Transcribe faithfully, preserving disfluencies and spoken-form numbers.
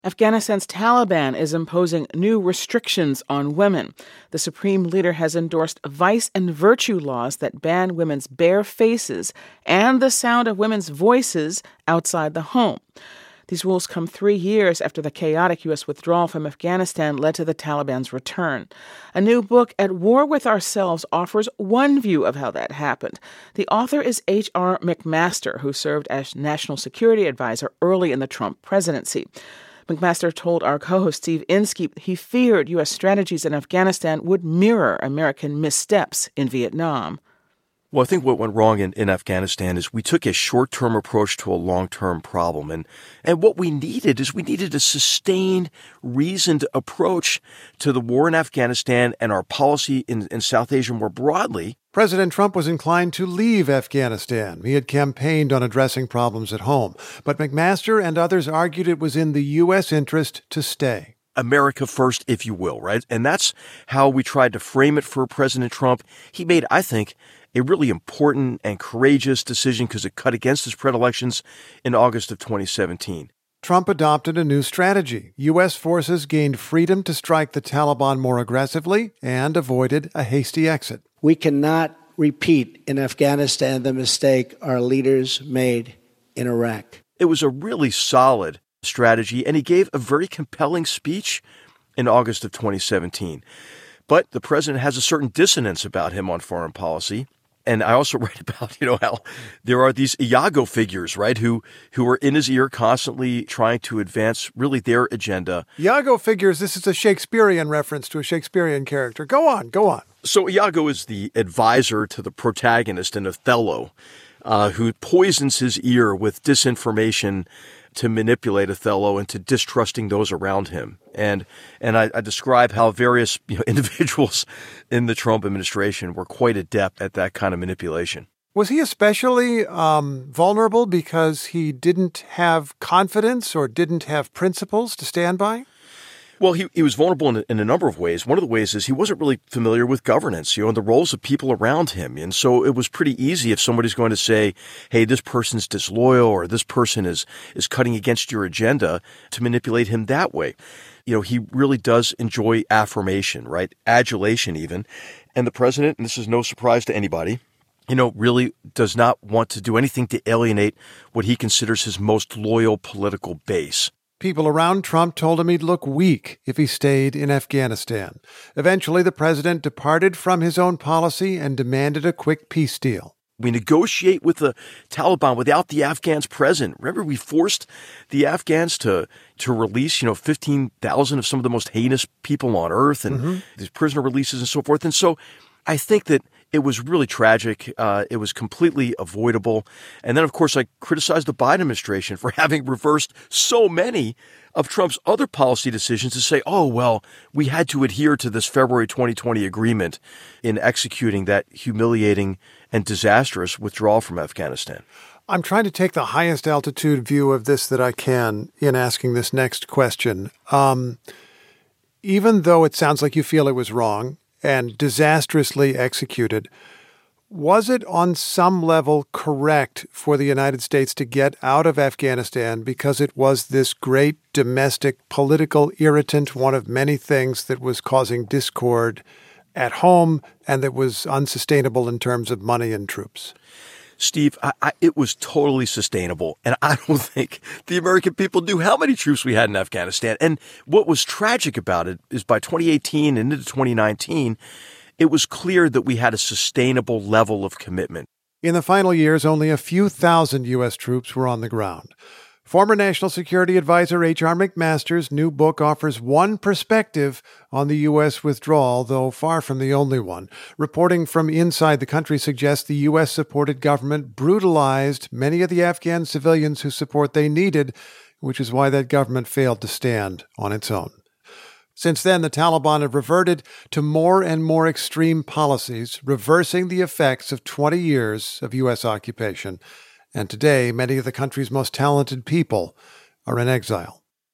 Afghanistan's Taliban is imposing new restrictions on women. The supreme leader has endorsed vice and virtue laws that ban women's bare faces and the sound of women's voices outside the home. These rules come three years after the chaotic U S withdrawal from Afghanistan led to the Taliban's return. A new book, At War with Ourselves, offers one view of how that happened. The author is H R McMaster, who served as National Security Advisor early in the Trump presidency. McMaster told our co-host Steve Inskeep he feared U S strategies in Afghanistan would mirror American missteps in Vietnam. Well, I think what went wrong in, in Afghanistan is we took a short-term approach to a long-term problem. And, and what we needed is we needed a sustained, reasoned approach to the war in Afghanistan and our policy in, in South Asia more broadly. President Trump was inclined to leave Afghanistan. He had campaigned on addressing problems at home. But McMaster and others argued it was in the U S interest to stay. America first, if you will, right? And that's how we tried to frame it for President Trump. He made, I think, a really important and courageous decision because it cut against his predilections in August of twenty seventeen. Trump adopted a new strategy. U S forces gained freedom to strike the Taliban more aggressively and avoided a hasty exit. We cannot repeat in Afghanistan the mistake our leaders made in Iraq. It was a really solid strategy, and he gave a very compelling speech in August of twenty seventeen. But the president has a certain dissonance about him on foreign policy. And I also write about, you know, how there are these Iago figures, right, who who are in his ear constantly trying to advance really their agenda. Iago figures, this is a Shakespearean reference to a Shakespearean character. Go on, go on. So Iago is the advisor to the protagonist in Othello, uh, who poisons his ear with disinformation to manipulate Othello into distrusting those around him. And and I, I describe how various you know, individuals in the Trump administration were quite adept at that kind of manipulation. Was he especially um, vulnerable because he didn't have confidence or didn't have principles to stand by? Well, he, he was vulnerable in, in a number of ways. One of the ways is he wasn't really familiar with governance, you know, and the roles of people around him. And so it was pretty easy if somebody's going to say, hey, this person's disloyal or this person is, is cutting against your agenda, to manipulate him that way. You know, he really does enjoy affirmation, right? Adulation even. And the president, and this is no surprise to anybody, you know, really does not want to do anything to alienate what he considers his most loyal political base. People around Trump told him he'd look weak if he stayed in Afghanistan. Eventually, the president departed from his own policy and demanded a quick peace deal. We negotiate with the Taliban without the Afghans present. Remember, we forced the Afghans to to release, you know, fifteen thousand of some of the most heinous people on earth and mm-hmm. these prisoner releases and so forth. And so I think that it was really tragic. Uh, it was completely avoidable. And then, of course, I criticized the Biden administration for having reversed so many of Trump's other policy decisions to say, oh, well, we had to adhere to this February twenty twenty agreement in executing that humiliating and disastrous withdrawal from Afghanistan. I'm trying to take the highest altitude view of this that I can in asking this next question. Um, even though it sounds like you feel it was wrong and disastrously executed, was it on some level correct for the United States to get out of Afghanistan because it was this great domestic political irritant, one of many things that was causing discord at home and that was unsustainable in terms of money and troops? Steve, I, I, it was totally sustainable. And I don't think the American people knew how many troops we had in Afghanistan. And what was tragic about it is by twenty eighteen and into twenty nineteen, it was clear that we had a sustainable level of commitment. In the final years, only a few thousand U S troops were on the ground. Former National Security Advisor H R McMaster's new book offers one perspective on the U S withdrawal, though far from the only one. Reporting from inside the country suggests the U S-supported government brutalized many of the Afghan civilians whose support they needed, which is why that government failed to stand on its own. Since then, the Taliban have reverted to more and more extreme policies, reversing the effects of twenty years of U S occupation. And today, many of the country's most talented people are in exile.